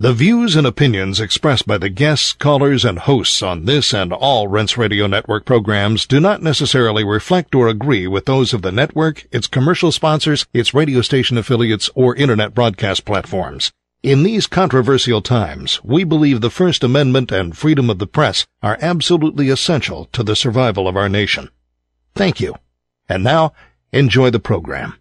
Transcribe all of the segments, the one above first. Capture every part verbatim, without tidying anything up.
The views and opinions expressed by the guests, callers, and hosts on this and all Rense Radio Network programs do not necessarily reflect or agree with those of the network, its commercial sponsors, its radio station affiliates, or internet broadcast platforms. In these controversial times, we believe the First Amendment and freedom of the press are absolutely essential to the survival of our nation. Thank you. And now, enjoy the program.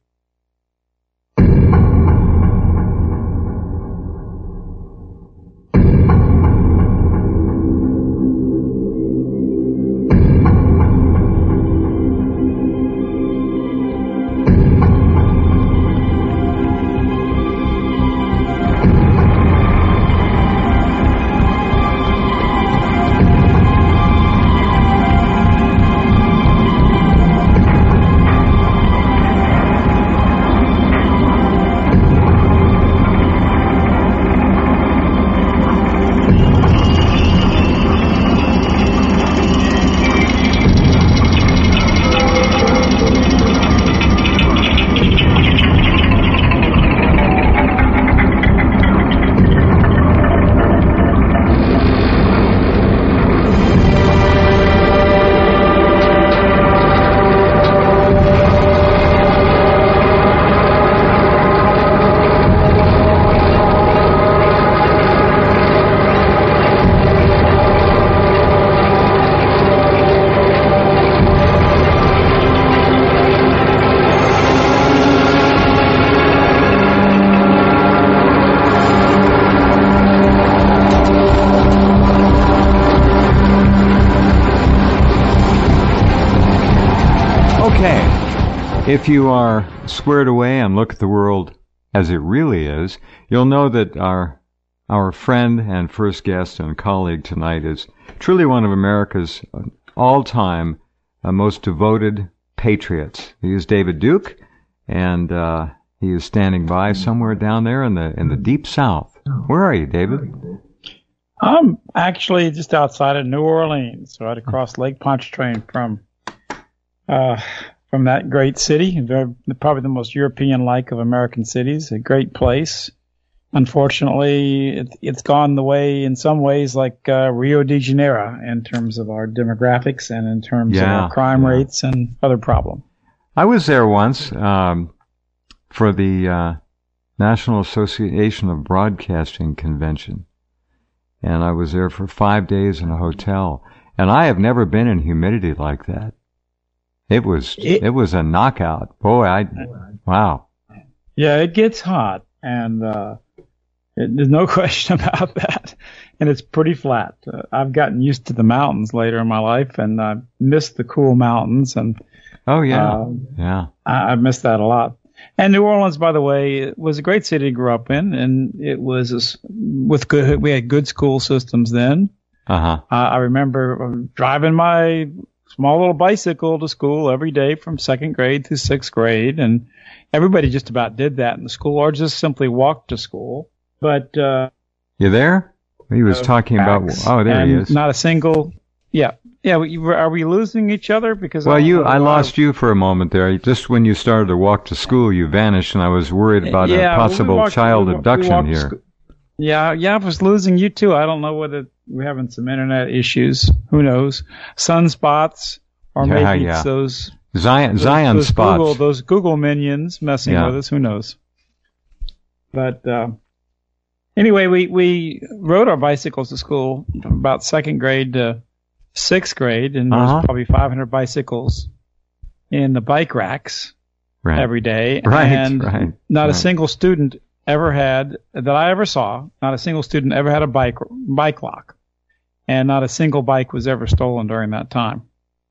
If you are squared away and look at the world as it really is, you'll know that our our friend and first guest and colleague tonight is truly one of America's all-time uh, most devoted patriots. He is David Duke, and uh, he is standing by somewhere down there in the in the deep South. Where are you, David? I'm actually just outside of New Orleans, right across Lake Pontchartrain from. Uh, From that great city, probably the most European-like of American cities, a great place. Unfortunately, it, it's gone the way, in some ways, like uh, Rio de Janeiro in terms of our demographics and in terms yeah, of our crime yeah. rates and other problems. I was there once um, for the uh, National Association of Broadcasting Convention, and I was there for five days in a hotel, and I have never been in humidity like that. It was it, it was a knockout. Boy, I wow. Yeah, it gets hot, and uh, it, there's no question about that. And it's pretty flat. Uh, I've gotten used to the mountains later in my life, and I missed the cool mountains. And oh yeah, uh, yeah, I, I missed that a lot. And New Orleans, by the way, was a great city to grow up in, and it was a, with good. We had good school systems then. Uh-huh. Uh, I remember driving my small little bicycle to school every day from second grade through sixth grade, and everybody just about did that in the school, or just simply walked to school. But uh, you there? He was uh, talking about. Oh, there he is. Not a single. Yeah, yeah. Are we losing each other? Because well, I you, I lost I, you for a moment there. Just when you started to walk to school, you vanished, and I was worried about yeah, a possible we walked, child we, abduction we here. Sc- yeah, yeah. I was losing you too. I don't know whether we're having some internet issues. Who knows? Sunspots. Or maybe yeah, yeah. it's those Zion, those, Zion those spots. Google, those Google minions messing yeah. with us. Who knows? But uh, anyway, we, we rode our bicycles to school from about second grade to sixth grade, and there was uh-huh. probably five hundred bicycles in the bike racks right. every day. Right, and right, not right. a single student ever had, that I ever saw, not a single student ever had a bike bike lock. And not a single bike was ever stolen during that time.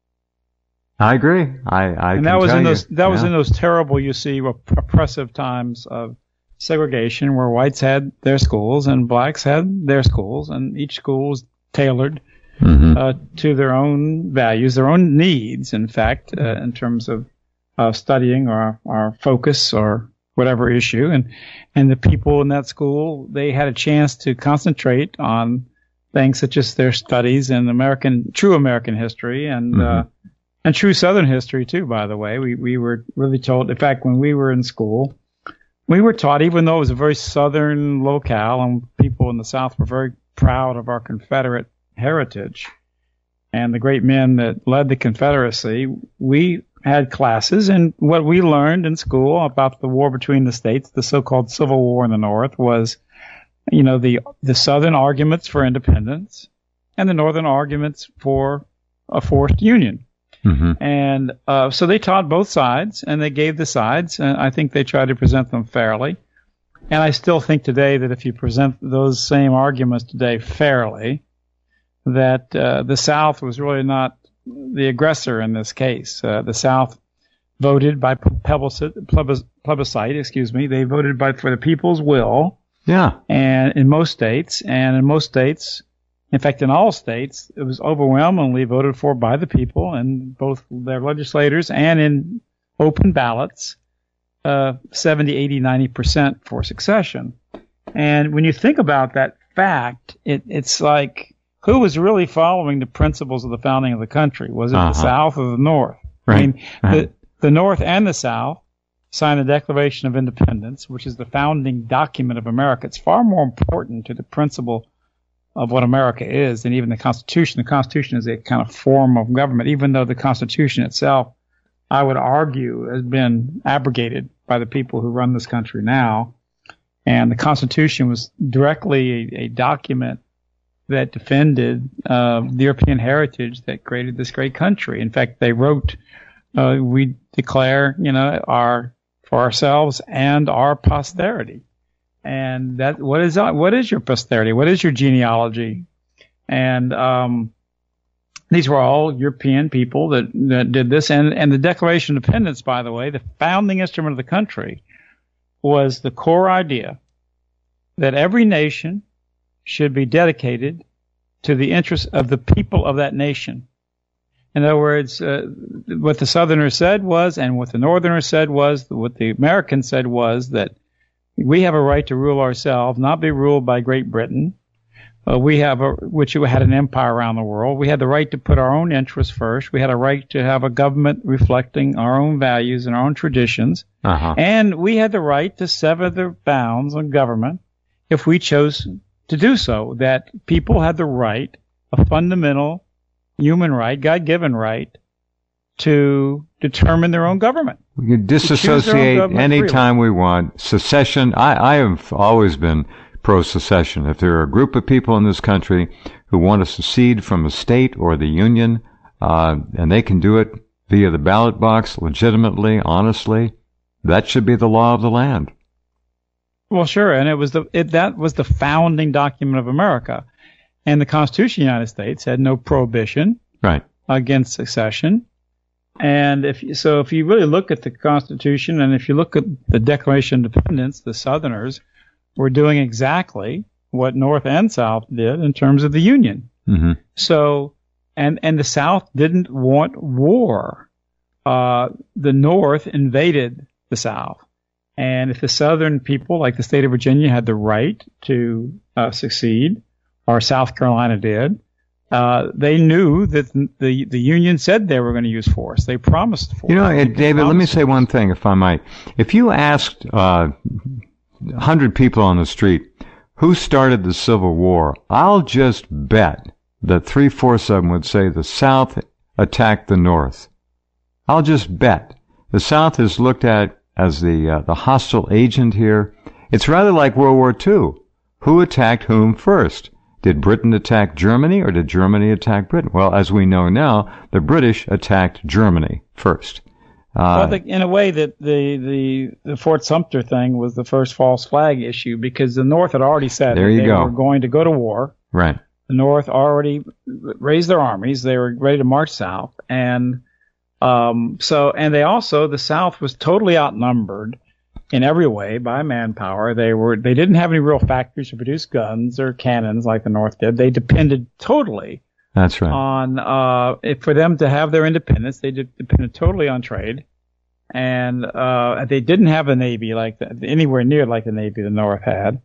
I agree. I, I and can that was tell in those you. that yeah. was in those terrible, you see, oppressive times of segregation, where whites had their schools and blacks had their schools, and each school was tailored mm-hmm. uh, to their own values, their own needs. In fact, uh, in terms of uh, studying or or focus or whatever issue, and and the people in that school, they had a chance to concentrate on things such as their studies in American, true American history, and mm-hmm. uh, and true Southern history too. By the way, we we were really told. In fact, when we were in school, we were taught, even though it was a very southern locale and people in the South were very proud of our Confederate heritage and the great men that led the Confederacy, we had classes, and what we learned in school about the war between the states, the so-called Civil War in the North, was, you know, the the Southern arguments for independence and the Northern arguments for a forced union. Mm-hmm. And uh, so they taught both sides, and they gave the sides, and I think they tried to present them fairly. And I still think today that if you present those same arguments today fairly, that uh, the South was really not the aggressor in this case. Uh, the South voted by plebiscite, plebiscite, excuse me. They voted by for the people's will. Yeah. And in most states, and in most states, in fact, in all states, it was overwhelmingly voted for by the people, and both their legislators and in open ballots, uh, seventy, eighty, ninety percent for secession. And when you think about that fact, it, it's like, who was really following the principles of the founding of the country? Was it uh-huh. the South or the North? Right. I mean, right. the, the North and the South signed the Declaration of Independence, which is the founding document of America. It's far more important to the principle of what America is than even the Constitution. The Constitution is a kind of form of government, even though the Constitution itself, I would argue, has been abrogated by the people who run this country now. And the Constitution was directly a, a document that defended uh, the European heritage that created this great country. In fact, they wrote, uh, we declare, you know, our for ourselves and our posterity. And that what is what is your posterity? What is your genealogy? And um, these were all European people that, that did this. And, and the Declaration of Independence, by the way, the founding instrument of the country, was the core idea that every nation should be dedicated to the interests of the people of that nation. In other words, uh, what the Southerners said was, and what the Northerners said was, what the Americans said was that we have a right to rule ourselves, not be ruled by Great Britain. Uh, we have a, which had an empire around the world. We had the right to put our own interests first. We had a right to have a government reflecting our own values and our own traditions. Uh-huh. And we had the right to sever the bounds of government if we chose to do so. That people had the right, a fundamental human right, God-given right, to determine their own government. We can disassociate anytime we want. Secession, I, I have always been pro-secession. If there are a group of people in this country who want to secede from a state or the union, uh, and they can do it via the ballot box legitimately, honestly, that should be the law of the land. Well, sure, and it was the it, that was the founding document of America. And the Constitution of the United States had no prohibition right. against secession. And if so, if you really look at the Constitution, and if you look at the Declaration of Independence, the Southerners were doing exactly what North and South did in terms of the Union. Mm-hmm. So, and and the South didn't want war. Uh, the North invaded the South, and if the Southern people, like the state of Virginia, had the right to uh, secede, or South Carolina did, uh, they knew that the the Union said they were going to use force. They promised force. You know, uh, David, let me say one thing, if I might. If you asked uh, one hundred people on the street who started the Civil War, I'll just bet that three-fourths of them would say the South attacked the North. I'll just bet. The South is looked at as the uh, the hostile agent here. It's rather like World War Two. Who attacked whom first? Did Britain attack Germany, or did Germany attack Britain? Well, as we know now, the British attacked Germany first. Uh, well, the, in a way, that the, the the Fort Sumter thing was the first false flag issue, because the North had already said that they go. were going to go to war. Right. The North already raised their armies; they were ready to march south, and um, so and they also the South was totally outnumbered in every way by manpower. They were they didn't have any real factories to produce guns or cannons like the North did. They depended totally. That's right. On uh, if for them to have their independence, they de- depended totally on trade, and uh, they didn't have a navy like the, anywhere near like the navy the North had.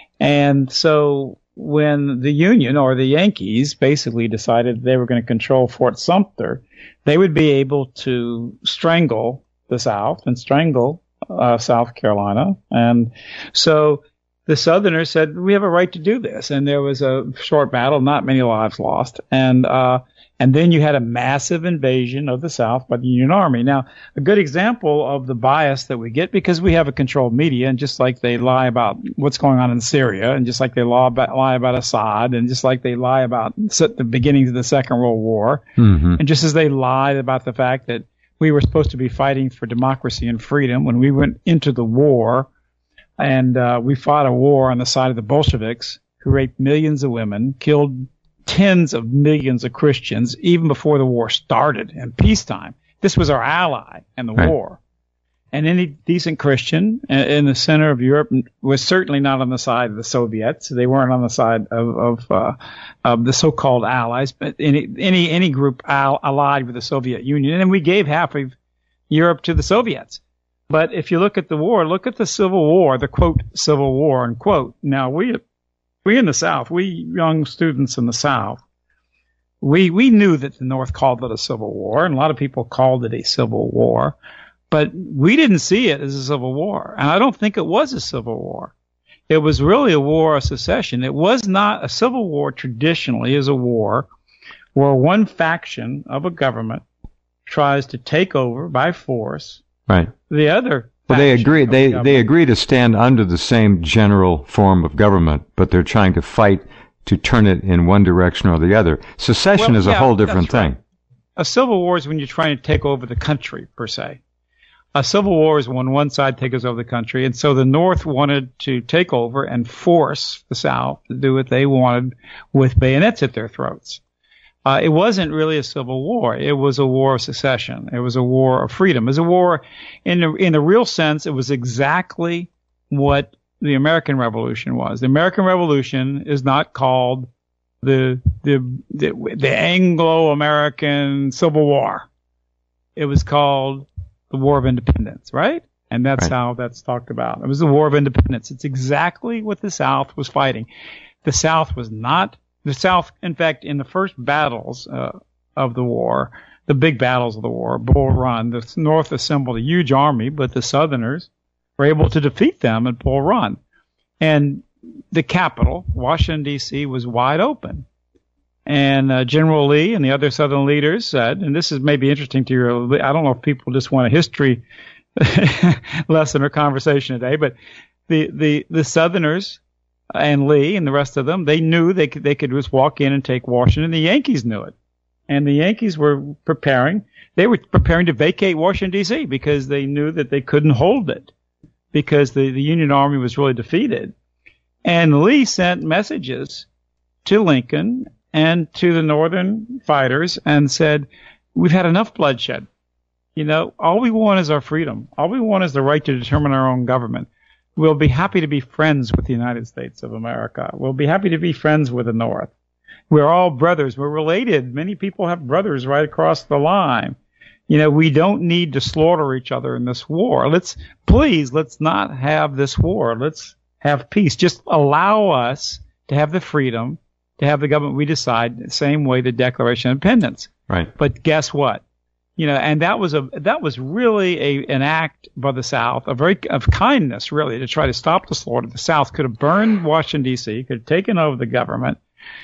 And so when the Union or the Yankees basically decided they were going to control Fort Sumter, they would be able to strangle the South and strangle uh, South Carolina. And so the Southerners said, we have a right to do this. And there was a short battle, not many lives lost. And, uh, and then you had a massive invasion of the South by the Union Army. Now, a good example of the bias that we get, because we have a controlled media, and just like they lie about what's going on in Syria, and just like they lie about, lie about Assad, and just like they lie about the beginnings of the Second World War, mm-hmm. and just as they lied about the fact that we were supposed to be fighting for democracy and freedom when we went into the war, and uh, we fought a war on the side of the Bolsheviks, who raped millions of women, killed tens of millions of Christians even before the war started in peacetime. This was our ally in the right. war. And any decent Christian in the center of Europe was certainly not on the side of the Soviets. They weren't on the side of, of, uh, of the so-called allies, but any, any, any group al- allied with the Soviet Union. And we gave half of Europe to the Soviets. But if you look at the war, look at the Civil War, the quote, Civil War, unquote. Now, we, We in the South, we young students in the South, we we knew that the North called it a civil war, and a lot of people called it a civil war, but we didn't see it as a civil war, and I don't think it was a civil war. It was really a war of secession. It was not a civil war. Traditionally is a war where one faction of a government tries to take over by force right. the other. Well, they agree. They the they agree to stand under the same general form of government, but they're trying to fight to turn it in one direction or the other. Secession well, is a yeah, whole different right. thing. A civil war is when you're trying to take over the country, per se. A civil war is when one side takes over the country, and so the North wanted to take over and force the South to do what they wanted with bayonets at their throats. Uh, it wasn't really a civil war. It was a war of secession. It was a war of freedom. It was a war, in the, in the real sense, it was exactly what the American Revolution was. The American Revolution is not called the the the, the Anglo-American Civil War. It was called the War of Independence, right? And that's right. how that's talked about. It was the War of Independence. It's exactly what the South was fighting. The South was not The South, in fact, in the first battles uh, of the war, the big battles of the war, Bull Run, the North assembled a huge army, but the Southerners were able to defeat them at Bull Run. And the capital, Washington, D C, was wide open. And uh, General Lee and the other Southern leaders said, and this is maybe interesting to you, I don't know if people just want a history lesson or conversation today, but the, the, the Southerners and Lee and the rest of them, they knew they could, they could just walk in and take Washington. The Yankees knew it. And the Yankees were preparing, they were preparing to vacate Washington, D C because they knew that they couldn't hold it because the, the Union Army was really defeated. And Lee sent messages to Lincoln and to the Northern fighters and said, we've had enough bloodshed. You know, all we want is our freedom. All we want is the right to determine our own government. We'll be happy to be friends with the United States of America. We'll be happy to be friends with the North. We're all brothers. We're related. Many people have brothers right across the line. You know, we don't need to slaughter each other in this war. Let's, please, let's not have this war. Let's have peace. Just allow us to have the freedom to have the government we decide the same way the Declaration of Independence. Right. But guess what? You know, and that was a that was really a an act by the South, a very of kindness, really, to try to stop the slaughter. The South could have burned Washington, D C, could have taken over the government,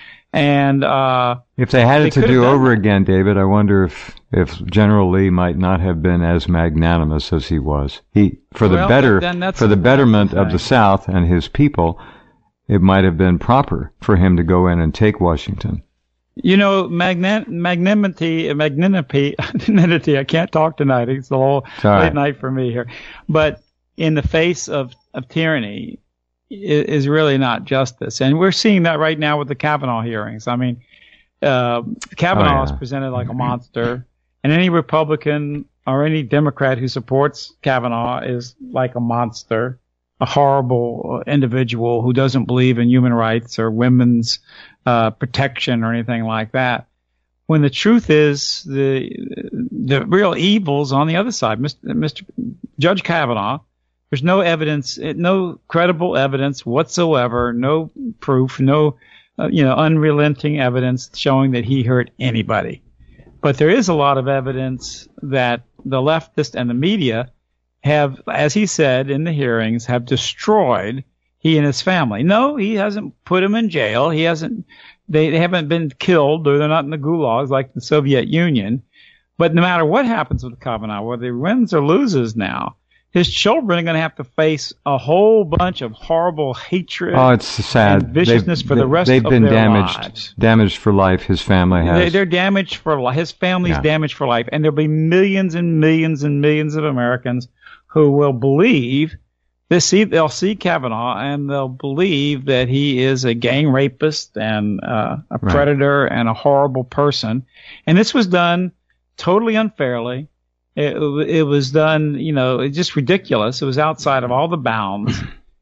and uh, if they had they it to do over that. again, David, I wonder if if General Lee might not have been as magnanimous as he was. He for the well, better then for the betterment of the South and his people, it might have been proper for him to go in and take Washington. You know, magnan- magnanimity, magnanimity, magnanimity, I can't talk tonight. It's a little Sorry. late night for me here. But in the face of, of tyranny is, is really not justice. And we're seeing that right now with the Kavanaugh hearings. I mean, uh, Kavanaugh oh, yeah. is presented like a monster, and any Republican or any Democrat who supports Kavanaugh is like a monster, a horrible individual who doesn't believe in human rights or women's uh, protection or anything like that. When the truth is, the the real evil's on the other side. Mister Mister Judge Kavanaugh, there's no evidence, no credible evidence whatsoever, no proof, no uh, you know unrelenting evidence showing that he hurt anybody. But there is a lot of evidence that the leftist and the media have, as he said in the hearings, have destroyed he and his family. No, he hasn't put them in jail. He hasn't, they, they haven't been killed, or they're not in the gulags like the Soviet Union. But no matter what happens with Kavanaugh, whether he wins or loses now, his children are going to have to face a whole bunch of horrible hatred oh, it's sad. and viciousness they've, for the rest they've of been their damaged, lives. Damaged for life, his family has. They, they're damaged for life. His family's Yeah. damaged for life. And there'll be millions and millions and millions of Americans who will believe They see, they'll see Kavanaugh and they'll believe that he is a gang rapist and uh, a Right. predator and a horrible person. And this was done totally unfairly. It, it was done, you know, it's just ridiculous. It was outside of all the bounds.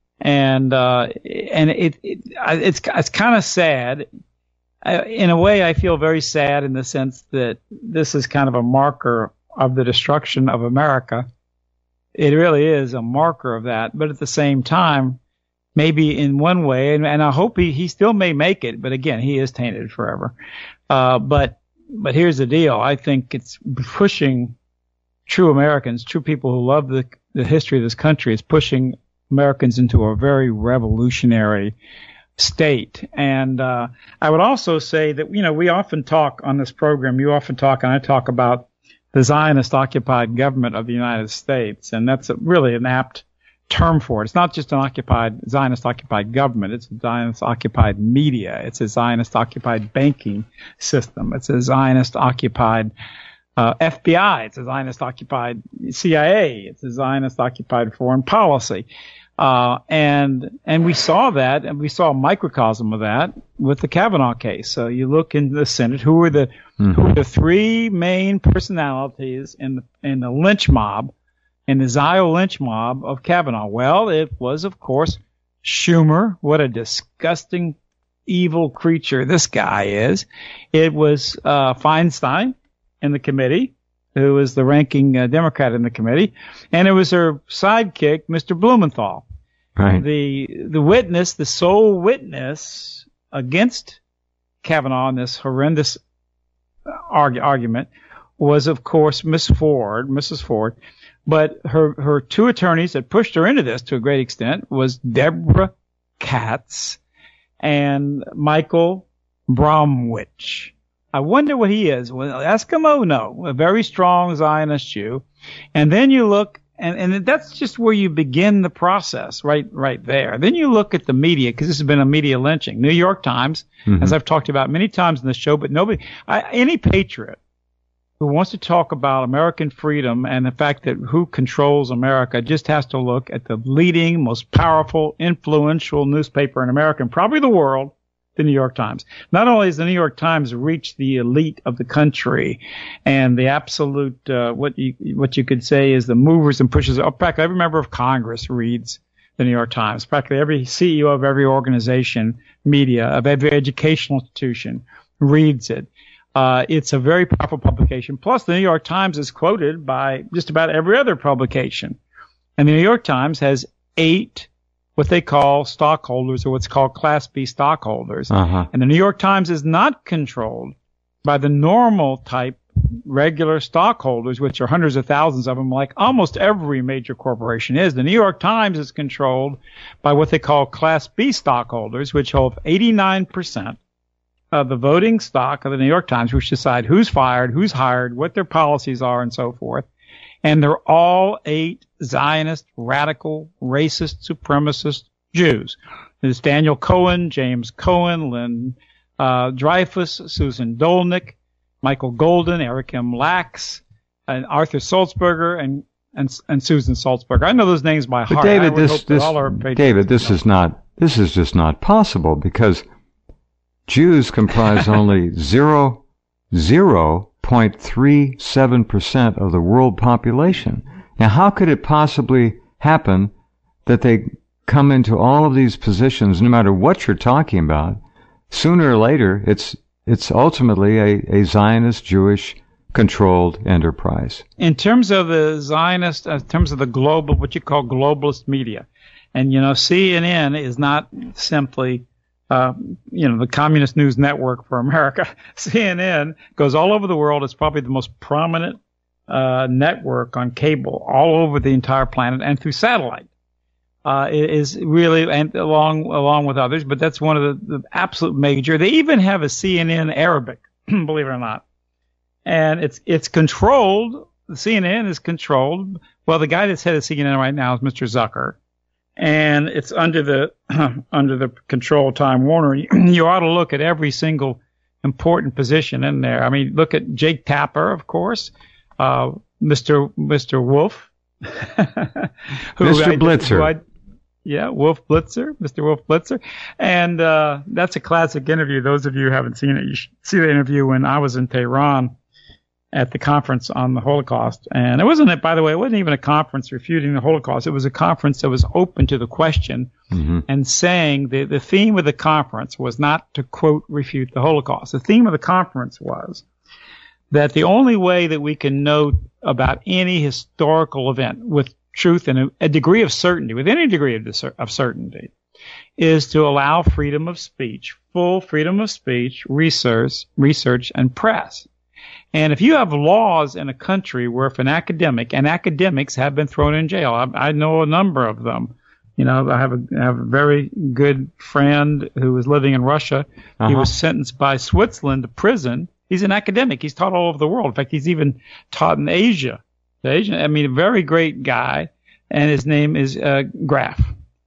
And uh, and it, it it's it's kind of sad. I, in a way, I feel very sad in the sense that this is kind of a marker of the destruction of America. It really is a marker of that. But at the same time, maybe in one way, and, and I hope he, he still may make it, but again, he is tainted forever. Uh, but but here's the deal. I think it's pushing true Americans, true people who love the, the history of this country, is pushing Americans into a very revolutionary state. And uh, I would also say that, you know, we often talk on this program, you often talk, and I talk about the Zionist-occupied government of the United States, and that's a, really an apt term for it. It's not just an occupied Zionist-occupied government. It's a Zionist-occupied media. It's a Zionist-occupied banking system. It's a Zionist-occupied uh, F B I. It's a Zionist-occupied C I A. It's a Zionist-occupied foreign policy. Uh, and, and we saw that, and we saw a microcosm of that with the Kavanaugh case. So you look in the Senate, who were the, mm-hmm. who were the three main personalities in the, in the lynch mob, in the Zio lynch mob of Kavanaugh? Well, it was, of course, Schumer. What a disgusting, evil creature this guy is. It was, uh, Feinstein in the committee, who was the ranking uh, Democrat in the committee, and it was her sidekick, Mister Blumenthal. Right. The the witness, the sole witness against Kavanaugh in this horrendous arg- argument was, of course, Miss Ford, Missus Ford. But her, her two attorneys that pushed her into this to a great extent was Deborah Katz and Michael Bromwich. I wonder what he is. Well, Eskimo, no, a very strong Zionist Jew. And then you look, and, and that's just where you begin the process, right, right there. Then you look at the media, because this has been a media lynching. New York Times, mm-hmm. as I've talked about many times in the show, but nobody, I, any patriot who wants to talk about American freedom and the fact that who controls America just has to look at the leading, most powerful, influential newspaper in America, and probably the world, the New York Times. Not only has the New York Times reached the elite of the country and the absolute, uh, what you, what you could say is the movers and pushers. Oh, practically every member of Congress reads the New York Times. Practically every C E O of every organization, media, of every educational institution reads it. Uh, it's a very powerful publication. Plus, the New York Times is quoted by just about every other publication. And the New York Times has eight what they call stockholders, or what's called Class B stockholders. Uh-huh. And the New York Times is not controlled by the normal type regular stockholders, which are hundreds of thousands of them, like almost every major corporation is. The New York Times is controlled by what they call Class B stockholders, which hold eighty-nine percent of the voting stock of the New York Times, which decide who's fired, who's hired, what their policies are, and so forth. And they're all eight Zionist, radical, racist, supremacist Jews. There's Daniel Cohen, James Cohen, Lynn uh, Dreyfus, Susan Dolnick, Michael Golden, Eric M. Lax, and Arthur Sulzberger, and and, and Susan Sulzberger. I know those names by but heart. David, I this, this all our patrons David, this know. is not this is just not possible, because Jews comprise only zero zero point three seven percent of the world population. Now, how could it possibly happen that they come into all of these positions, no matter what you're talking about? Sooner or later, it's it's ultimately a, a Zionist, Jewish controlled enterprise. In terms of the Zionist, in terms of the global, what you call globalist media, and you know, C N N is not simply Uh, you know, the Communist News Network for America. C N N goes all over the world. It's probably the most prominent uh, network on cable all over the entire planet and through satellite. Uh, is really, and along along with others, but that's one of the, the absolute major. They even have a C N N Arabic, believe it or not, and it's it's controlled. The C N N is controlled. Well, the guy that's head of C N N right now is Mister Zucker, and it's under the under the control of Time Warner. You ought to look at every single important position in there. I mean, look at Jake Tapper, of course, uh, Mister Mister Wolf, who Mister I, Blitzer. Who I, Yeah, Wolf Blitzer, Mister Wolf Blitzer. And uh, that's a classic interview. Those of you who haven't seen it, you should see the interview when I was in Tehran at the conference on the Holocaust. And it wasn't, by the way, it wasn't even a conference refuting the Holocaust. It was a conference that was open to the question mm-hmm. and saying the, the theme of the conference was not to, quote, refute the Holocaust. The theme of the conference was that the only way that we can know about any historical event with truth and a, a degree of certainty, with any degree of, discer- of certainty, is to allow freedom of speech, full freedom of speech, research, research, and press. And if you have laws in a country where if an academic, and academics have been thrown in jail, I, I know a number of them. You know, I have a, I have a very good friend who was living in Russia. Uh-huh. He was sentenced by Switzerland to prison. He's an academic. He's taught all over the world. In fact, he's even taught in Asia. Asia. I mean, a very great guy, and his name is uh, Graf.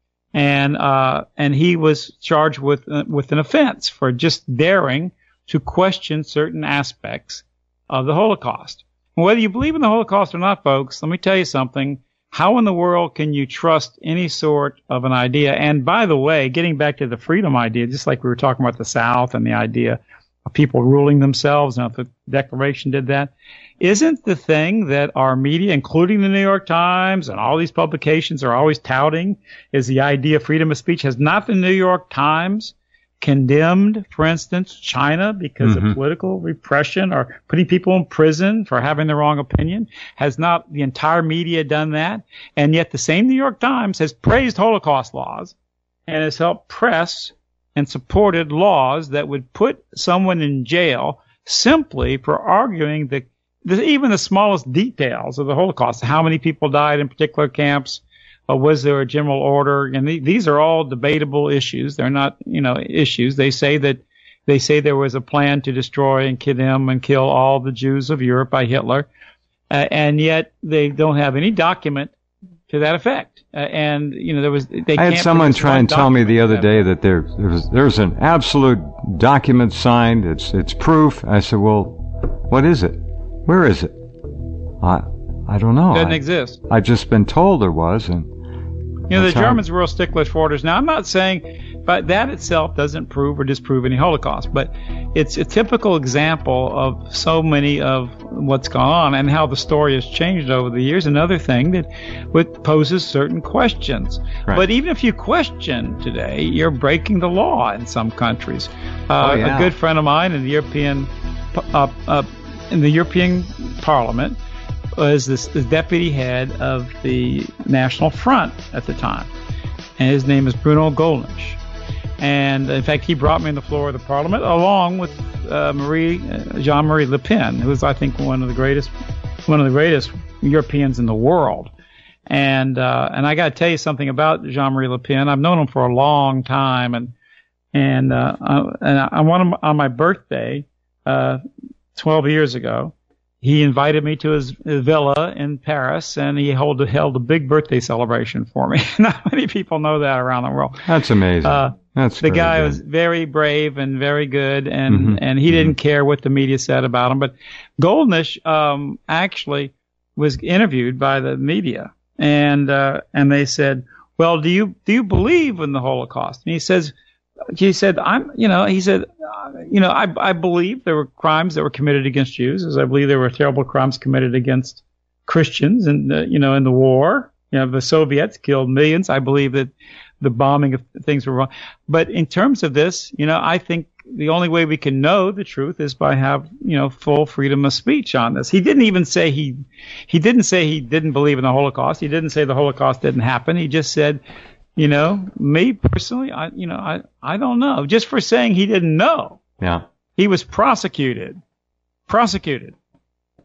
And uh, and he was charged with uh, with an offense for just daring to question certain aspects of the Holocaust. Whether you believe in the Holocaust or not, folks, let me tell you something. How in the world can you trust any sort of an idea? And by the way, getting back to the freedom idea, just like we were talking about the South and the idea of people ruling themselves, and if the Declaration did that, isn't the thing that our media, including the New York Times and all these publications, are always touting is the idea of freedom of speech? Has not the New York Times condemned, for instance, China because mm-hmm. of political repression or putting people in prison for having the wrong opinion? Has not the entire media done that? And yet the same New York Times has praised Holocaust laws and has helped press and supported laws that would put someone in jail simply for arguing the, the even the smallest details of the Holocaust. How many people died in particular camps? Uh, was there a general order? And the, these are all debatable issues. They're not, you know, issues. They say that they say there was a plan to destroy and condemn and kill all the Jews of Europe by Hitler, uh, and yet they don't have any document to that effect. Uh, and you know, there was. They I had can't someone try and tell me the other that day that there there's there's an absolute document signed. It's it's proof. I said, well, what is it? Where is it? I I don't know. It doesn't I, exist. I've just been told there was, and you know the Germans were real sticklers for orders. Now I'm not saying, but that itself doesn't prove or disprove any Holocaust. But it's a typical example of so many of what's gone on and how the story has changed over the years. Another thing that what poses certain questions. Right. But even if you question today, you're breaking the law in some countries. Uh, oh, yeah. A good friend of mine in the European uh, uh, in the European Parliament was this, the deputy head of the National Front at the time, and his name is Bruno Gollnisch. And in fact, he brought me on the floor of the Parliament along with uh, Marie uh, Jean-Marie Le Pen, who is, I think, one of the greatest, one of the greatest Europeans in the world. And uh, and I got to tell you something about Jean-Marie Le Pen. I've known him for a long time, and and uh, I, and I want him on my birthday, uh, twelve years ago. He invited me to his, his villa in Paris, and he held, held a big birthday celebration for me. Not many people know that around the world. That's amazing. Uh, That's the guy good. was very brave and very good, and, mm-hmm. and he mm-hmm. didn't care what the media said about him. But Gollnisch um, actually was interviewed by the media, and uh, and they said, "Well, do you do you believe in the Holocaust?" And he says, "He said I'm, you know, he said." You know, I, I believe there were crimes that were committed against Jews, as I believe there were terrible crimes committed against Christians, and you know, in the war, you know, the Soviets killed millions. I believe that the bombing of things were wrong. But in terms of this, you know, I think the only way we can know the truth is by have, you know, full freedom of speech on this. He didn't even say he, he didn't say he didn't believe in the Holocaust. He didn't say the Holocaust didn't happen. He just said, you know, me personally, I, you know, I, I don't know. Just for saying he didn't know. Yeah. He was prosecuted. Prosecuted.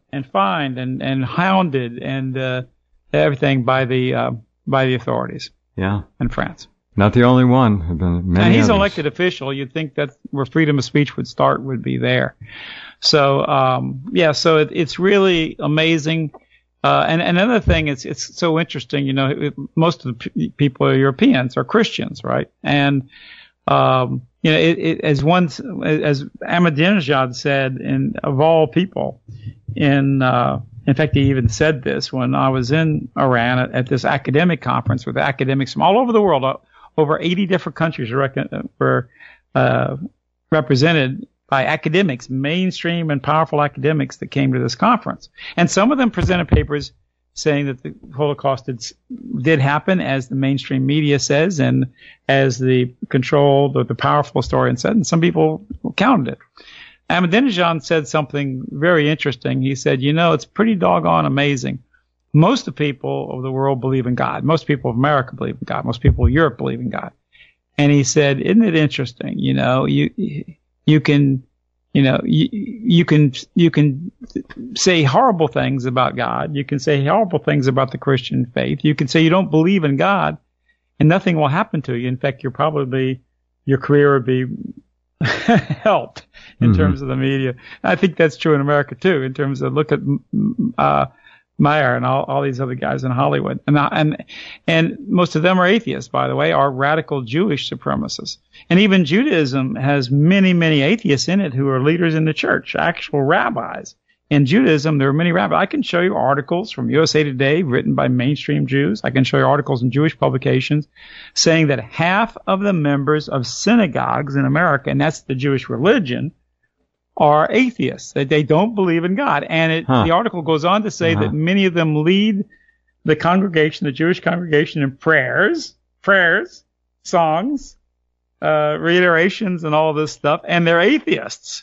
and fined and, and hounded and uh, everything by the uh, by the authorities. Yeah. In France. Not the only one. There have been many and he's others. an elected official. You'd think that where freedom of speech would start would be there. So, um, yeah, so it, it's really amazing. Uh, and, and another thing, it's it's so interesting. You know, it, most of the p- people are Europeans or Christians, right? And um, you know, it, it, as one as Ahmadinejad said, in of all people, in uh, in fact, he even said this when I was in Iran at, at this academic conference with academics from all over the world. Uh, over eighty different countries were, were uh, represented by academics, mainstream and powerful academics that came to this conference. And some of them presented papers saying that the Holocaust did, did happen, as the mainstream media says, and as the controlled or the powerful historian said, and some people counted it. Ahmadinejad said something very interesting. He said, you know, it's pretty doggone amazing. Most of the people of the world believe in God. Most people of America believe in God. Most people of Europe believe in God. And he said, isn't it interesting? You know, you, you can, you know, you, you can, you can say horrible things about God. You can say horrible things about the Christian faith. You can say you don't believe in God and nothing will happen to you. In fact, you're probably, your career would be helped in mm-hmm. terms of the media. I think that's true in America too, in terms of look at, uh, Meyer and all, all these other guys in Hollywood. And, and, and most of them are atheists, by the way, are radical Jewish supremacists. And even Judaism has many, many atheists in it who are leaders in the church, actual rabbis. In Judaism, there are many rabbis. I can show you articles from U S A Today written by mainstream Jews. I can show you articles in Jewish publications saying that half of the members of synagogues in America, and that's the Jewish religion, are atheists, that they don't believe in God. And it, huh. the article goes on to say uh-huh. that many of them lead the congregation, the Jewish congregation, in prayers, prayers, songs, uh, reiterations, and all this stuff, and they're atheists.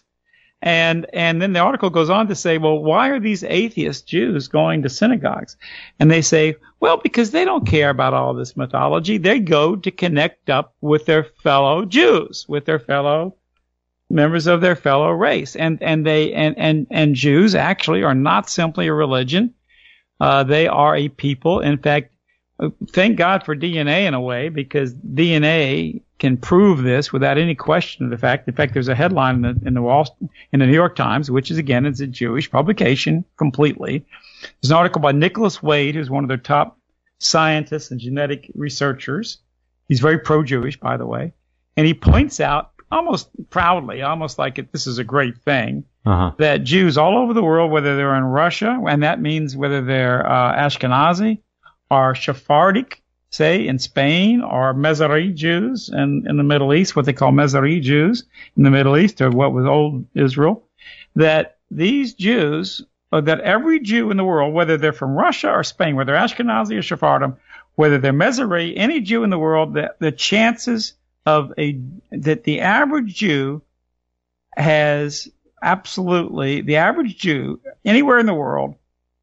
And and then the article goes on to say, well, why are these atheist Jews going to synagogues? And they say, well, because they don't care about all this mythology. They go to connect up with their fellow Jews, with their fellow members of their fellow race. And, and they, and, and, and Jews actually are not simply a religion. Uh, they are a people. In fact, thank God for D N A in a way, because D N A can prove this without any question of the fact. In fact, there's a headline in the, in the Wall, in the New York Times, which is again, it's a Jewish publication completely. There's an article by Nicholas Wade, who's one of their top scientists and genetic researchers. He's very pro-Jewish, by the way. And he points out, almost proudly, almost like it, this is a great thing, uh-huh. that Jews all over the world, whether they're in Russia, and that means whether they're uh, Ashkenazi or Sephardic, say, in Spain, or Mizrahi Jews in, in the Middle East, what they call Mizrahi Jews in the Middle East, or what was old Israel, that these Jews, or that every Jew in the world, whether they're from Russia or Spain, whether they're Ashkenazi or Sephardim, whether they're Mizrahi, any Jew in the world, that the chances of a, that the average Jew has absolutely, the average Jew anywhere in the world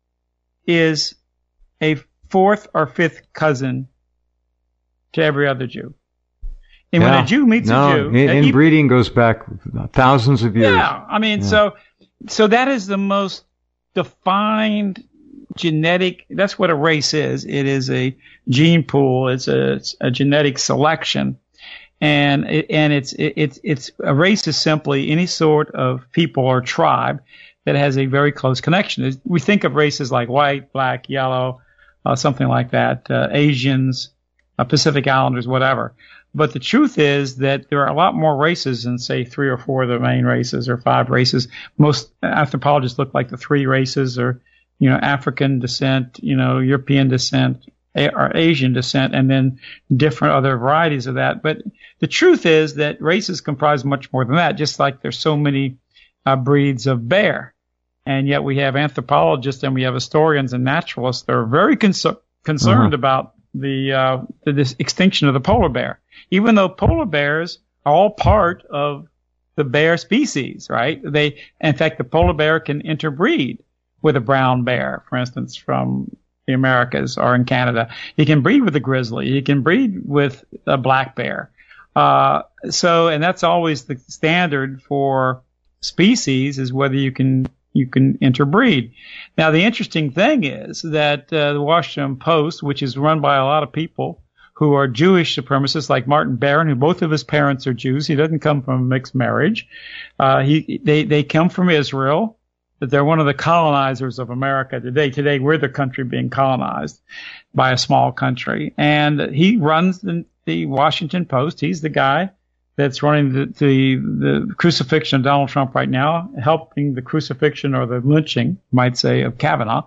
is a fourth or fifth cousin to every other Jew. And yeah. when a Jew meets no, a Jew, in, inbreeding goes back thousands of years. Yeah, I mean, yeah. so, so that is the most defined genetic, that's what a race is. It is a gene pool. It's a, it's a genetic selection. And it, and it's it, it's it's a race is simply any sort of people or tribe that has a very close connection. We think of races like white, black, yellow, uh, something like that, uh, Asians, uh, Pacific Islanders, whatever. But the truth is that there are a lot more races than, say, three or four of the main races or five races. Most anthropologists look like the three races, or, you know, African descent, you know, European descent, or Asian descent, and then different other varieties of that. But the truth is that races comprise much more than that, just like there's so many uh, breeds of bear. And yet we have anthropologists and we have historians and naturalists that are very cons- concerned uh-huh. about the, uh, the this extinction of the polar bear, even though polar bears are all part of the bear species, right? They, in fact, the polar bear can interbreed with a brown bear, for instance, from the Americas or in Canada. He can breed with a grizzly. He can breed with a black bear. Uh, so, and that's always the standard for species, is whether you can you can interbreed. Now, the interesting thing is that uh, the Washington Post, which is run by a lot of people who are Jewish supremacists, like Martin Barron, who both of his parents are Jews. He doesn't come from a mixed marriage. Uh, he they they come from Israel. That they're one of the colonizers of America today. Today, we're the country being colonized by a small country. And he runs the, the Washington Post. He's the guy that's running the, the, the crucifixion of Donald Trump right now, helping the crucifixion or the lynching, might say, of Kavanaugh.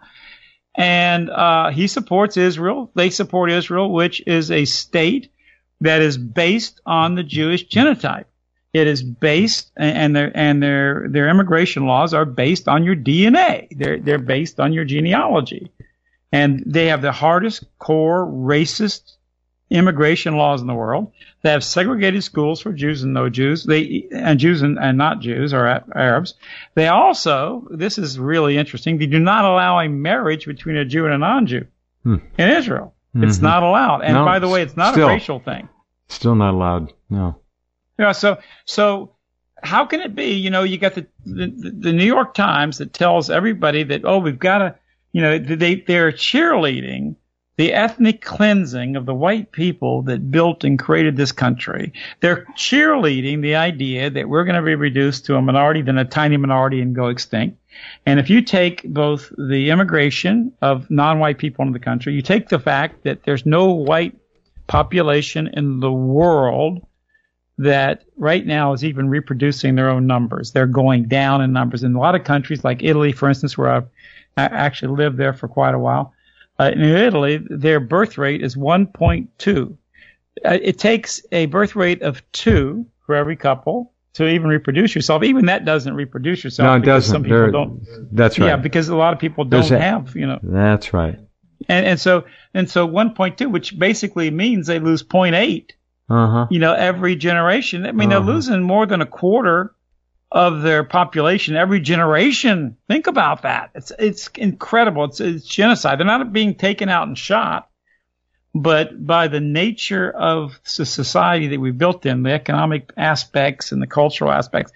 And uh, he supports Israel. They support Israel, which is a state that is based on the Jewish genotype. It is based, and their and their their immigration laws are based on your D N A. They're they're based on your genealogy, and they have the hardest core racist immigration laws in the world. They have segregated schools for Jews and no Jews. They and Jews and, and not Jews or Arabs. They also, this is really interesting. They do not allow a marriage between a Jew and a non-Jew hmm. in Israel. Mm-hmm. It's not allowed. And no, by the way, it's not still, a racial thing. Still not allowed. No. Yeah, so so how can it be? You know, you got the, the the New York Times that tells everybody that, oh, we've got to, you know, they they're cheerleading the ethnic cleansing of the white people that built and created this country. They're cheerleading the idea that we're going to be reduced to a minority, then a tiny minority, and go extinct. And if you take both the immigration of non-white people into the country, you take the fact that there's no white population in the world that right now is even reproducing their own numbers. They're going down in numbers. In a lot of countries like Italy, for instance, where I've I actually lived there for quite a while, uh, in Italy, their birth rate is one point two. Uh, it takes a birth rate of two for every couple to even reproduce yourself. Even that doesn't reproduce yourself. No, it doesn't. Some people don't. That's right. Yeah, because a lot of people don't a, have, you know. That's right. And and so and so one point two, which basically means they lose zero point eight. Uh-huh. You know, every generation. I mean, uh-huh. they're losing more than a quarter of their population every generation. Think about that. It's it's incredible. It's, it's genocide. They're not being taken out and shot, but by the nature of the society that we've built in, the economic aspects and the cultural aspects,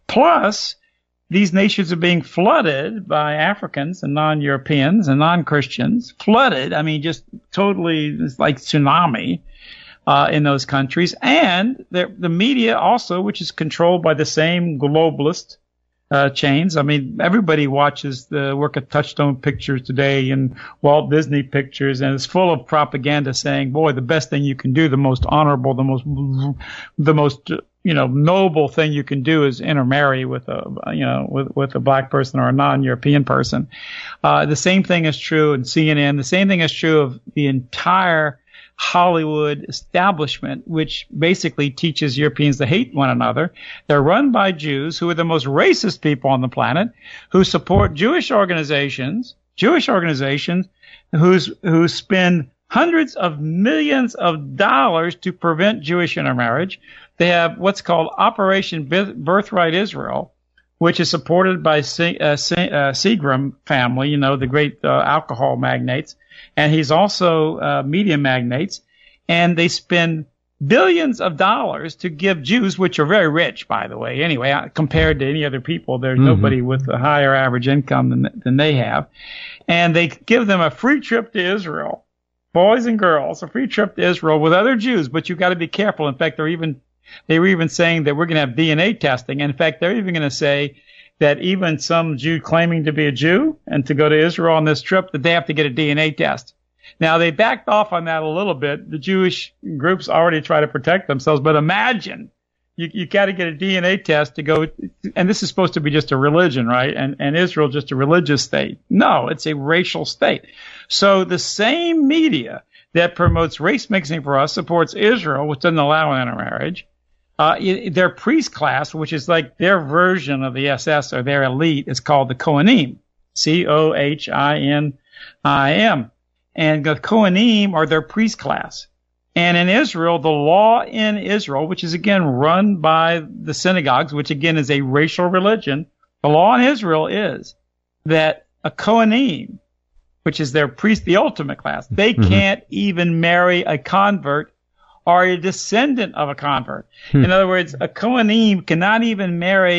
plus these nations are being flooded by Africans and non-Europeans and non-Christians. Flooded. I mean, just totally, it's like tsunami. Uh, in those countries, and the, the media also, which is controlled by the same globalist uh, chains. I mean, everybody watches the work of Touchstone Pictures today and Walt Disney Pictures, and it's full of propaganda saying, "Boy, the best thing you can do, the most honorable, the most, the most, you know, noble thing you can do is intermarry with a, you know, with with a black person or a non-European person." Uh, the same thing is true in C N N. The same thing is true of the entire Hollywood establishment, which basically teaches Europeans to hate one another. They're run by Jews who are the most racist people on the planet, who support Jewish organizations, Jewish organizations who's, who spend hundreds of millions of dollars to prevent Jewish intermarriage. They have what's called Operation Birthright Israel, which is supported by Se- uh, Se- uh, Seagram family, you know, the great uh, alcohol magnates. And he's also uh, media magnates, and they spend billions of dollars to give Jews, which are very rich, by the way, anyway, compared to any other people. There's mm-hmm. nobody with a higher average income than than they have. And they give them a free trip to Israel, boys and girls, a free trip to Israel with other Jews, but you've got to be careful. In fact, they're even they were even saying that we're going to have D N A testing. And in fact, they're even going to say that even some Jew claiming to be a Jew and to go to Israel on this trip, that they have to get a D N A test. Now, they backed off on that a little bit. The Jewish groups already try to protect themselves, but imagine you you got to get a D N A test to go, and this is supposed to be just a religion, right? And, and Israel just a religious state. No, it's a racial state. So the same media that promotes race mixing for us supports Israel, which doesn't allow intermarriage. Uh, their priest class, which is like their version of the S S or their elite, is called the Kohanim, C O H I N I M. And the Kohanim are their priest class. And in Israel, the law in Israel, which is again run by the synagogues, which again is a racial religion, the law in Israel is that a Kohanim, which is their priest, the ultimate class, they mm-hmm. can't even marry a convert or a descendant of a convert. Hmm. In other words, a Kohanim cannot even marry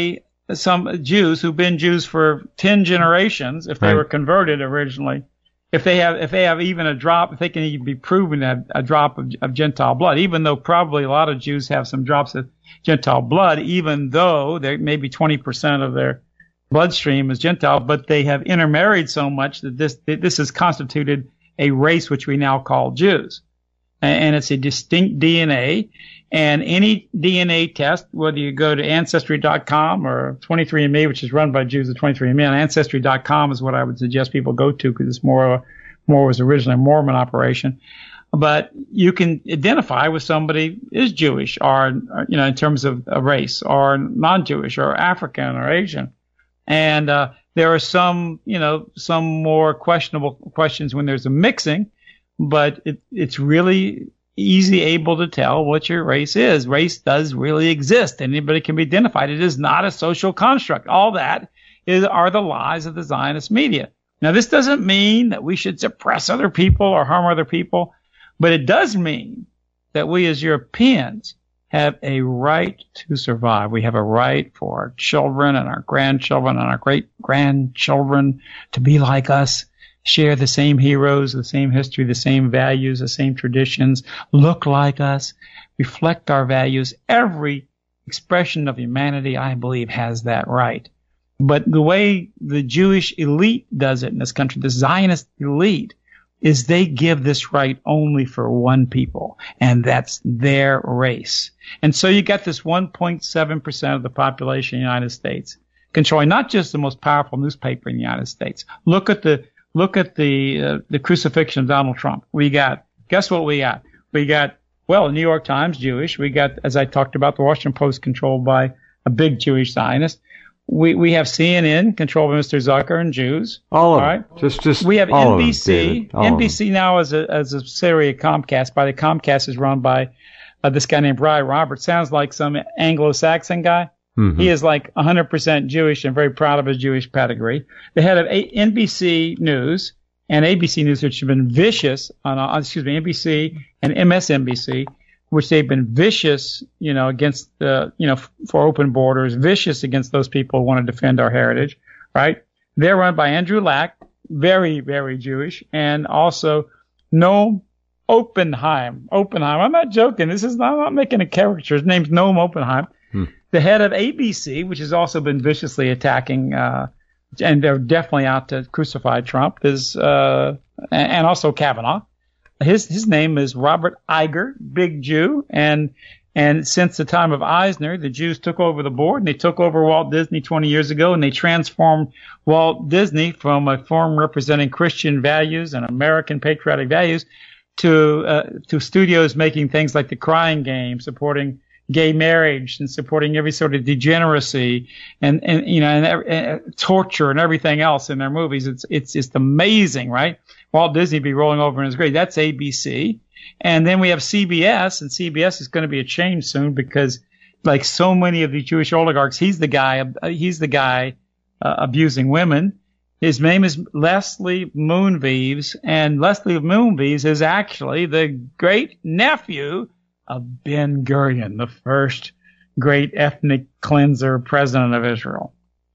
some Jews who've been Jews for ten generations, if they Right. were converted originally, if they have if they have even a drop, if they can even be proven to have a drop of, of Gentile blood, even though probably a lot of Jews have some drops of Gentile blood, even though there maybe twenty percent of their bloodstream is Gentile, but they have intermarried so much that this that this has constituted a race which we now call Jews. And it's a distinct D N A. And any D N A test, whether you go to Ancestry dot com or twenty-three and me, which is run by Jews at twenty-three and me, and Ancestry dot com is what I would suggest people go to because it's more, more was originally a Mormon operation. But you can identify with somebody is Jewish or, you know, in terms of a race, or non-Jewish or African or Asian. And uh, there are some, you know, some more questionable questions when there's a mixing, but it, it's really easy able to tell what your race is. Race does really exist. Anybody can be identified. It is not a social construct. All that is are the lies of the Zionist media. Now, this doesn't mean that we should suppress other people or harm other people, but it does mean that we as Europeans have a right to survive. We have a right for our children and our grandchildren and our great-grandchildren to be like us, share the same heroes, the same history, the same values, the same traditions, look like us, reflect our values. Every expression of humanity, I believe, has that right. But the way the Jewish elite does it in this country, the Zionist elite, is they give this right only for one people, and that's their race. And so you got this one point seven percent of the population in the United States controlling not just the most powerful newspaper in the United States. Look at the Look at the uh, the crucifixion of Donald Trump. We got, guess what we got? We got, well, the New York Times, Jewish. We got, as I talked about, the Washington Post controlled by a big Jewish Zionist. We we have C N N controlled by Mister Zucker and Jews. All of all right? them. Just, just we have all N B C. Of them, N B C now is a, as a subsidiary of Comcast. By the Comcast is run by uh, this guy named Brian Roberts. Sounds like some Anglo-Saxon guy. Mm-hmm. He is like one hundred percent Jewish and very proud of his Jewish pedigree. The head of N B C News and A B C News, which have been vicious on, uh, excuse me, N B C and M S N B C, which they've been vicious, you know, against the, you know, f- for open borders, vicious against those people who want to defend our heritage, right? They're run by Andrew Lack, very, very Jewish, and also Noam Oppenheim. Oppenheim. I'm not joking. This is not, I'm not making a caricature. His name's Noam Oppenheim. Hmm. The head of A B C, which has also been viciously attacking, uh, and they're definitely out to crucify Trump, is, uh, and also Kavanaugh. His, his name is Robert Iger, big Jew. And, and since the time of Eisner, the Jews took over the board and they took over Walt Disney twenty years ago, and they transformed Walt Disney from a firm representing Christian values and American patriotic values to, uh, to studios making things like The Crying Game, supporting gay marriage and supporting every sort of degeneracy and, and you know, and, and torture and everything else in their movies. It's, it's just amazing, right? Walt Disney be rolling over in his grave. That's A B C. And then we have C B S, and C B S is going to be a change soon because, like so many of the Jewish oligarchs, he's the guy, he's the guy uh, abusing women. His name is Leslie Moonves, and Leslie Moonves is actually the great nephew of Ben Gurion, the first great ethnic cleanser president of Israel.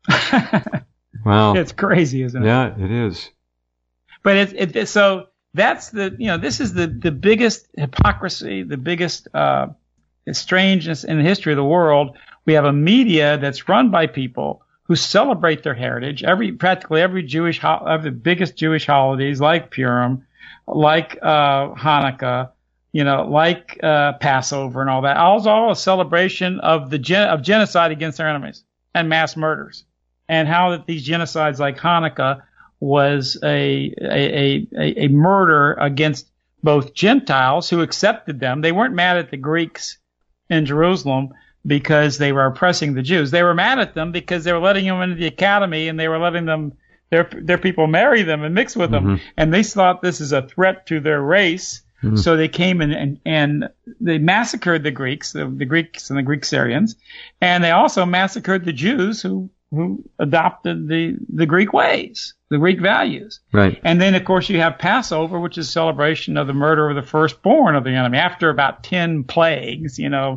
Wow. It's crazy, isn't it? Yeah, it is. But it, it, so that's the, you know, this is the, the biggest hypocrisy, the biggest uh, strangeness in the history of the world. We have a media that's run by people who celebrate their heritage. Every, practically every Jewish, ho- the biggest Jewish holidays like Purim, like uh, Hanukkah, you know, like uh, Passover and all that. All all a celebration of the gen- of genocide against their enemies and mass murders, and how that these genocides like Hanukkah was a a, a a murder against both Gentiles who accepted them. They weren't mad at the Greeks in Jerusalem because they were oppressing the Jews. They were mad at them because they were letting them into the academy and they were letting them their their people marry them and mix with them, mm-hmm. and they thought this is a threat to their race. Mm-hmm. So they came in and, and they massacred the Greeks, the, the Greeks and the Greek Syrians, and they also massacred the Jews who, who adopted the, the Greek ways, the Greek values. Right. And then, of course, you have Passover, which is a celebration of the murder of the firstborn of the enemy. After about ten plagues, you know,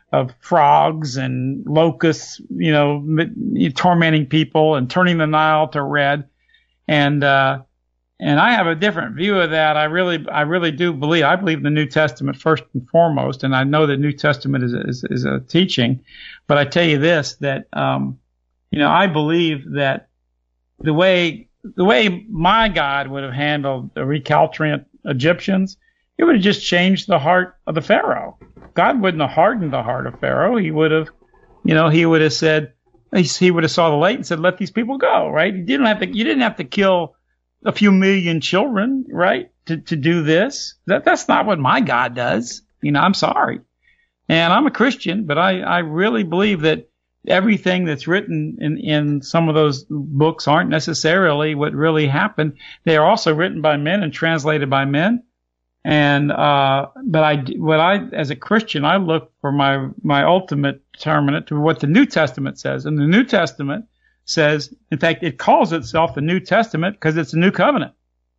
of frogs and locusts, you know, tormenting people and turning the Nile to red. And, uh, and I have a different view of that. I really, I really do believe, I believe the New Testament first and foremost. And I know the New Testament is, is, is a teaching, but I tell you this, that, um, you know, I believe that the way, the way my God would have handled the recalcitrant Egyptians, it would have just changed the heart of the Pharaoh. God wouldn't have hardened the heart of Pharaoh. He would have, you know, he would have said, he would have saw the light and said, let these people go, right? You didn't have to, you didn't have to kill a few million children, right? To, to do this. That, that's not what my God does. You know, I'm sorry. And I'm a Christian, but I, I really believe that everything that's written in, in some of those books aren't necessarily what really happened. They are also written by men and translated by men. And, uh, but I, what I, as a Christian, I look for my, my ultimate determinant to what the New Testament says. And the New Testament says, in fact, it calls itself the New Testament because it's a new covenant.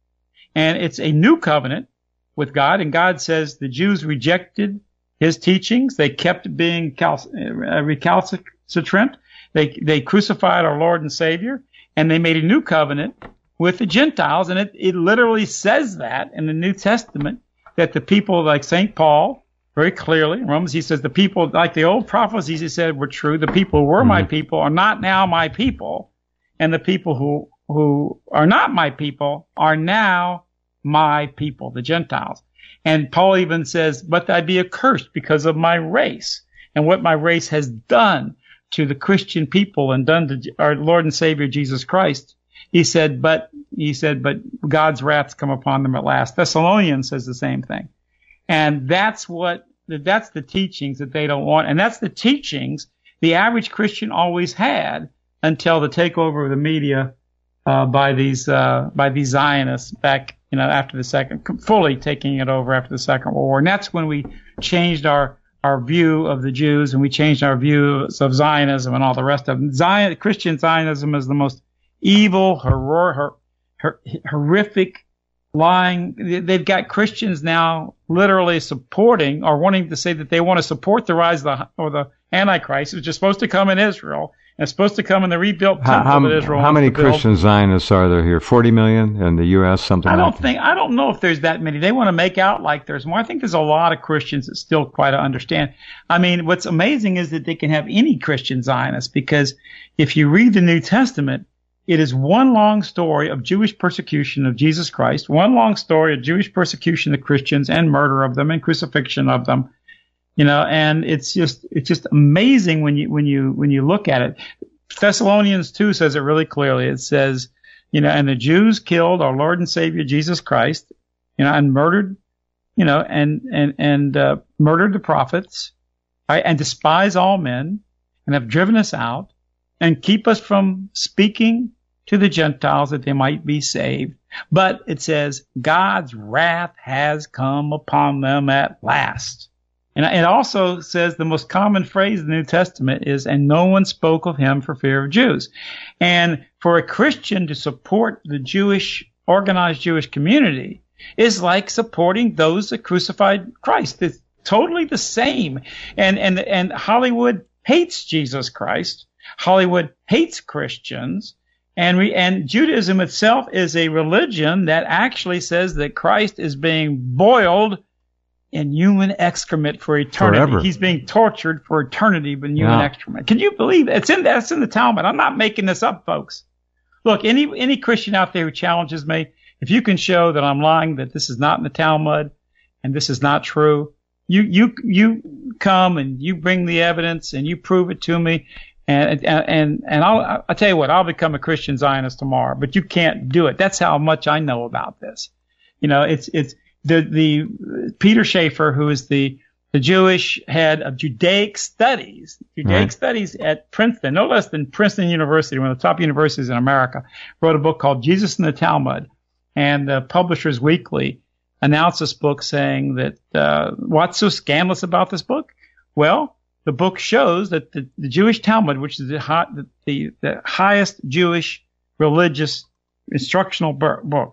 And it's a new covenant with God. And God says the Jews rejected his teachings. They kept being cal- uh, recalcitrant. They, they crucified our Lord and Savior, and they made a new covenant with the Gentiles. And it, it literally says that in the New Testament, that the people like Saint Paul, very clearly, in Romans, he says the people, like the old prophecies he said were true, the people who were mm-hmm. my people are not now my people, and the people who, who are not my people are now my people, the Gentiles. And Paul even says, but I be accursed because of my race and what my race has done to the Christian people and done to our Lord and Savior Jesus Christ. He said, but, he said, but God's wrath's come upon them at last. Thessalonians says the same thing. And that's what, that's the teachings that they don't want. And that's the teachings the average Christian always had until the takeover of the media, uh, by these, uh, by these Zionists back, you know, after the second, fully taking it over after the Second World War. And that's when we changed our, our view of the Jews, and we changed our views of Zionism and all the rest of them. Zion, Christian Zionism is the most evil, horror, hor, hor, horrific, lying. They've got Christians now literally supporting or wanting to say that they want to support the rise of the, or the Antichrist, which is supposed to come in Israel and it's supposed to come in the rebuilt temple how, that Israel. How many Christian Zionists are there here? Forty million in the U S, something. I don't like that? think. I don't know if there's that many. They want to make out like there's more. I think there's a lot of Christians that still quite understand. I mean, what's amazing is that they can have any Christian Zionist, because if you read the New Testament, it is one long story of Jewish persecution of Jesus Christ, one long story of Jewish persecution of Christians and murder of them and crucifixion of them, you know, and it's just, it's just amazing when you, when you, when you look at it. Thessalonians two says it really clearly. It says, you know, and the Jews killed our Lord and Savior Jesus Christ, you know, and murdered, you know, and, and, and, uh, murdered the prophets, right, and despise all men and have driven us out and keep us from speaking to the Gentiles that they might be saved. But it says God's wrath has come upon them at last. And it also says the most common phrase in the New Testament is, and no one spoke of him for fear of Jews. And for a Christian to support the Jewish, organized Jewish community is like supporting those that crucified Christ. It's totally the same. And, and, and Hollywood hates Jesus Christ. Hollywood hates Christians. And we, and Judaism itself is a religion that actually says that Christ is being boiled in human excrement for eternity. Forever. He's being tortured for eternity in human yeah. excrement. Can you believe it? It's in that's in the Talmud. I'm not making this up, folks. Look, any any Christian out there who challenges me, if you can show that I'm lying, that this is not in the Talmud and this is not true, you you you come and you bring the evidence and you prove it to me. And, and, and I'll, I'll tell you what, I'll become a Christian Zionist tomorrow, but you can't do it. That's how much I know about this. You know, it's, it's the, the, Peter Schaeffer, who is the, the Jewish head of Judaic studies, Judaic right. studies at Princeton, no less than Princeton University, one of the top universities in America, wrote a book called Jesus in the Talmud. And the Publishers Weekly announced this book saying that, uh, what's so scandalous about this book? Well, the book shows that the, the Jewish Talmud, which is the, high, the, the, the highest Jewish religious instructional book,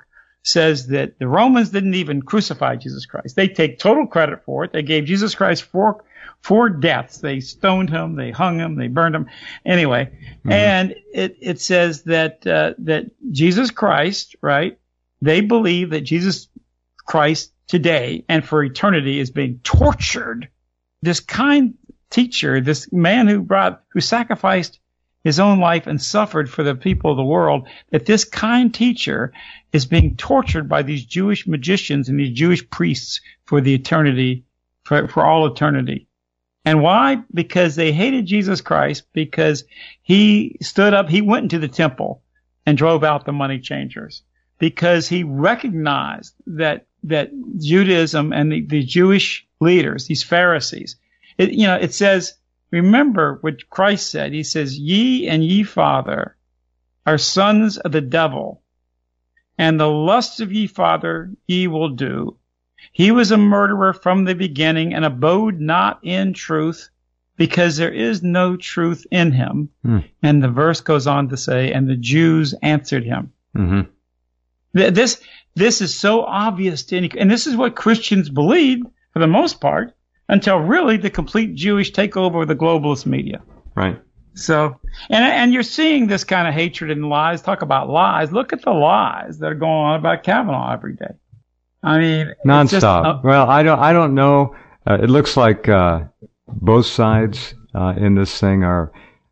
says that the Romans didn't even crucify Jesus Christ. They take total credit for it. They gave Jesus Christ four four deaths. They stoned him, they hung him, they burned him. Anyway, mm-hmm. and it it says that uh, that Jesus Christ, right? They believe that Jesus Christ today and for eternity is being tortured. This kind teacher, this man who brought who sacrificed his own life and suffered for the people of the world, that this kind teacher is being tortured by these Jewish magicians and these Jewish priests for the eternity, for, for all eternity. And why? Because they hated Jesus Christ, because he stood up, he went into the temple and drove out the money changers, because he recognized that, that Judaism and the, the Jewish leaders, these Pharisees, it, you know, it says, remember what Christ said. He says, ye and ye father are sons of the devil, and the lust of ye father ye will do. He was a murderer from the beginning and abode not in truth, because there is no truth in him. Hmm. And the verse goes on to say, and the Jews answered him. Mm-hmm. This, this is so obvious to any, and this is what Christians believe for the most part, until really the complete Jewish takeover of the globalist media. Right. So, and and you're seeing this kind of hatred and lies. Talk about lies. Look at the lies that are going on about Kavanaugh every day. I mean, nonstop. Just, uh, well, I don't. I don't know. Uh, it looks like uh, both sides uh, in this thing are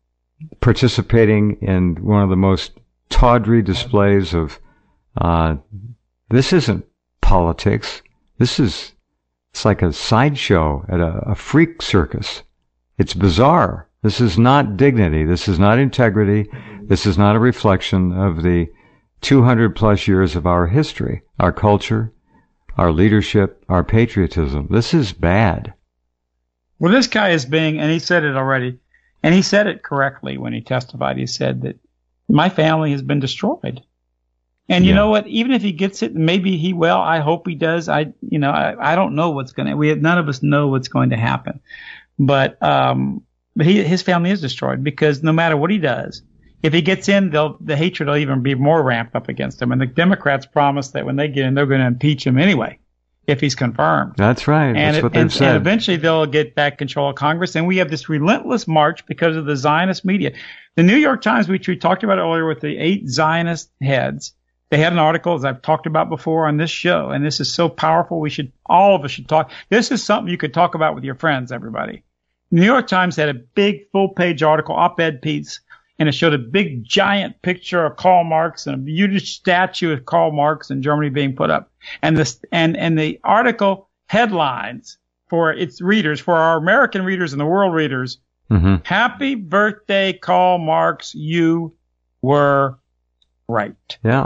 participating in one of the most tawdry displays of. Uh, this isn't politics. This is. It's like a sideshow at a, a freak circus. It's bizarre. This is not dignity. This is not integrity. This is not a reflection of the two hundred plus years of our history, our culture, our leadership, our patriotism. This is bad. Well, this guy is being, and he said it already, and he said it correctly when he testified. He said that my family has been destroyed. And you yeah. know what? Even if he gets it, maybe he will. I hope he does. I, you know, I, I don't know what's going to. We none of us know what's going to happen. But, um, but he, his family is destroyed, because no matter what he does, if he gets in, they'll the hatred will even be more ramped up against him. And the Democrats promise that when they get in, they're going to impeach him anyway, if he's confirmed. That's right. And That's it, what they've and, said. And eventually they'll get back control of Congress. And we have this relentless march because of the Zionist media. The New York Times, which we talked about earlier with the eight Zionist heads. They had an article, as I've talked about before on this show, and this is so powerful. We should, all of us should talk. This is something you could talk about with your friends, everybody. The New York Times had a big full-page article, op-ed piece, and it showed a big, giant picture of Karl Marx and a huge statue of Karl Marx in Germany being put up. And this, and, and the article headlines for its readers, for our American readers and the world readers, mm-hmm. Happy birthday, Karl Marx, you were right. Yeah.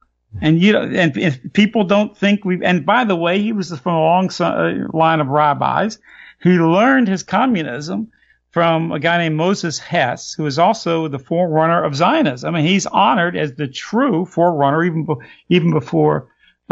And you know, and if people don't think we. And by the way, he was from a long line of rabbis. He learned his communism from a guy named Moses Hess, who is also the forerunner of Zionism. I mean, he's honored as the true forerunner, even be, even before uh,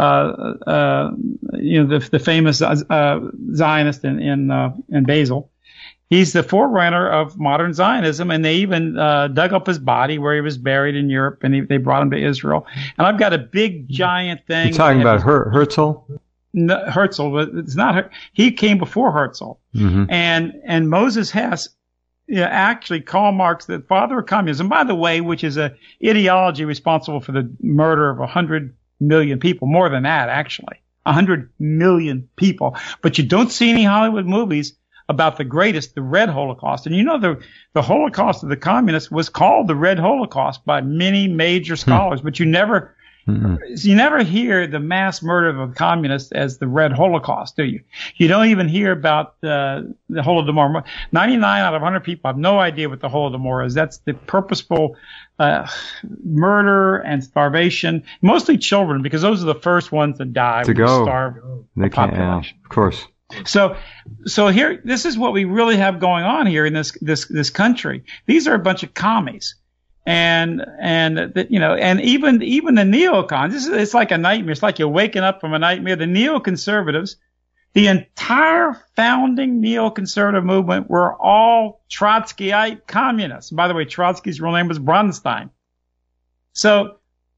uh, you know the, the famous uh, Zionist in in, uh, in Basel. He's the forerunner of modern Zionism, and they even uh, dug up his body where he was buried in Europe, and he, they brought him to Israel. And I've got a big, giant thing. You're talking about Her- Herzl? No, Herzl, but it's not her. He came before Herzl. Mm-hmm. And and Moses Hess, you know, actually Karl Marx, the father of communism, by the way, which is a ideology responsible for the murder of one hundred million people, more than that, actually. one hundred million people. But you don't see any Hollywood movies about the greatest, the Red Holocaust. And you know, the, the Holocaust of the communists was called the Red Holocaust by many major scholars, hmm. but you never, mm-hmm. you never hear the mass murder of the communists as the Red Holocaust, do you? You don't even hear about uh, the Holodomor. ninety-nine out of one hundred people have no idea what the Holodomor is. That's the purposeful uh, murder and starvation, mostly children, because those are the first ones that die. To go. Starve they the can't, population. yeah, of course. So, so here, this is what we really have going on here in this, this, this country. These are a bunch of commies. And, and, that, you know, and even, even the neocons, this is, it's like a nightmare. It's like you're waking up from a nightmare. The neoconservatives, the entire founding neoconservative movement were all Trotskyite communists. By the way, Trotsky's real name was Bronstein. So,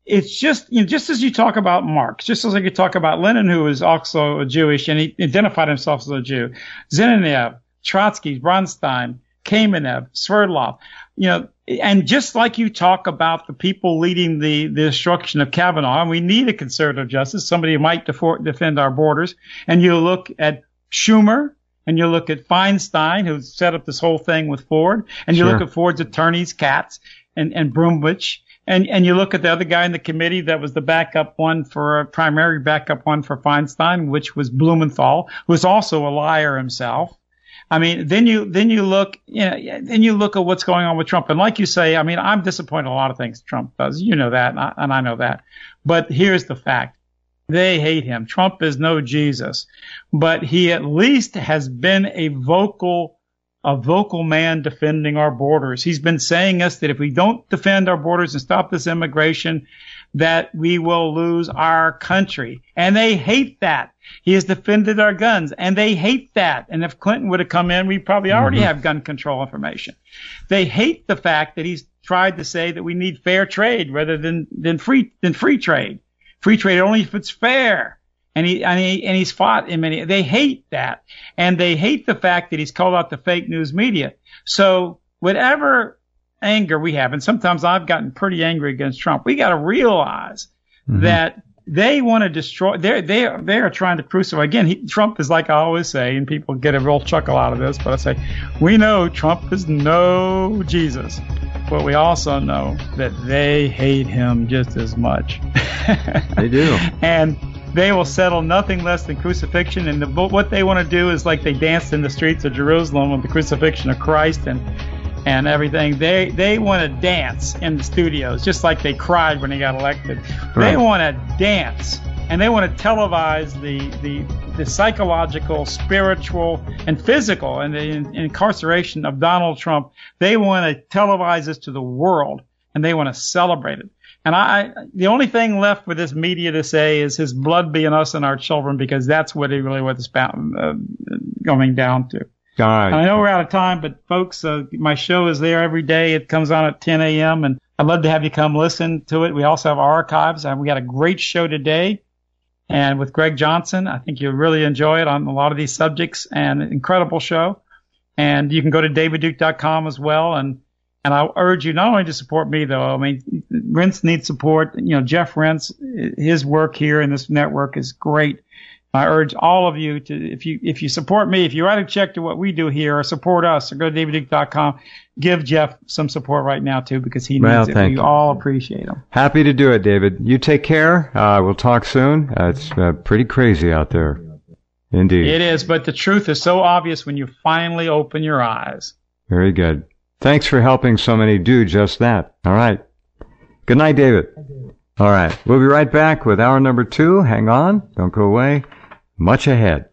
it's just, you know, just as you talk about Marx, just as I could talk about Lenin, who was also a Jewish, and he identified himself as a Jew, Zhinaev, Trotsky, Bronstein, Kamenev, Sverdlov, you know, and just like you talk about the people leading the, the destruction of Kavanaugh, and we need a conservative justice, somebody who might defor- defend our borders, and you look at Schumer, and you look at Feinstein, who set up this whole thing with Ford, and you sure. look at Ford's attorneys, Katz and, and Bromwich, and, and you look at the other guy in the committee that was the backup one for, a primary backup one for Feinstein, which was Blumenthal, who was also a liar himself. I mean, then you, then you look, you know, then you look at what's going on with Trump. And like you say, I mean, I'm disappointed in a lot of things Trump does. You know that, and I, and I know that. But here's the fact. They hate him. Trump is no Jesus, but he at least has been a vocal, a vocal man defending our borders. He's been saying us that if we don't defend our borders and stop this immigration, that we will lose our country. And they hate that. He has defended our guns, and they hate that. And if Clinton would have come in, we probably already mm-hmm. have gun control information. They hate the fact that he's tried to say that we need fair trade rather than, than free, than free trade. Free trade only if it's fair. And he, and he, and he's fought in many, they hate that. And they hate the fact that he's called out the fake news media. So whatever anger we have, and sometimes I've gotten pretty angry against Trump, we got to realize mm-hmm. that they want to destroy, they're, they are, they are trying to crucify. Again, he, Trump is like I always say, and people get a real chuckle out of this, but I say, we know Trump is no Jesus, but we also know that they hate him just as much. They do. And they will settle nothing less than crucifixion. And the, what they want to do is like they danced in the streets of Jerusalem with the crucifixion of Christ and and everything. They they want to dance in the studios, just like they cried when they got elected. Right. They want to dance, and they want to televise the, the, the psychological, spiritual, and physical and the in, incarceration of Donald Trump. They want to televise this to the world, and they want to celebrate it. And I, the only thing left for this media to say is his blood be in us and our children, because that's what it really was uh, going down to. All right. And I know we're out of time, but folks, uh, my show is there every day. It comes on at ten a.m. and I'd love to have you come listen to it. We also have archives, and we got a great show today, and with Greg Johnson. I think you'll really enjoy it on a lot of these subjects, and an incredible show. And you can go to david duke dot com as well, and And I urge you not only to support me, though. I mean, Rense needs support. You know, Jeff Rense, his work here in this network is great. I urge all of you to, if you if you support me, if you write a check to what we do here, or support us, or go to david duke dot com, give Jeff some support right now, too, because he needs well, it. We you. all appreciate him. Happy to do it, David. You take care. Uh, we'll talk soon. Uh, it's uh, pretty crazy out there. Indeed. It is, but the truth is so obvious when you finally open your eyes. Very good. Thanks for helping so many do just that. All right. Good night, David. All right. We'll be right back with hour number two. Hang on. Don't go away. Much ahead.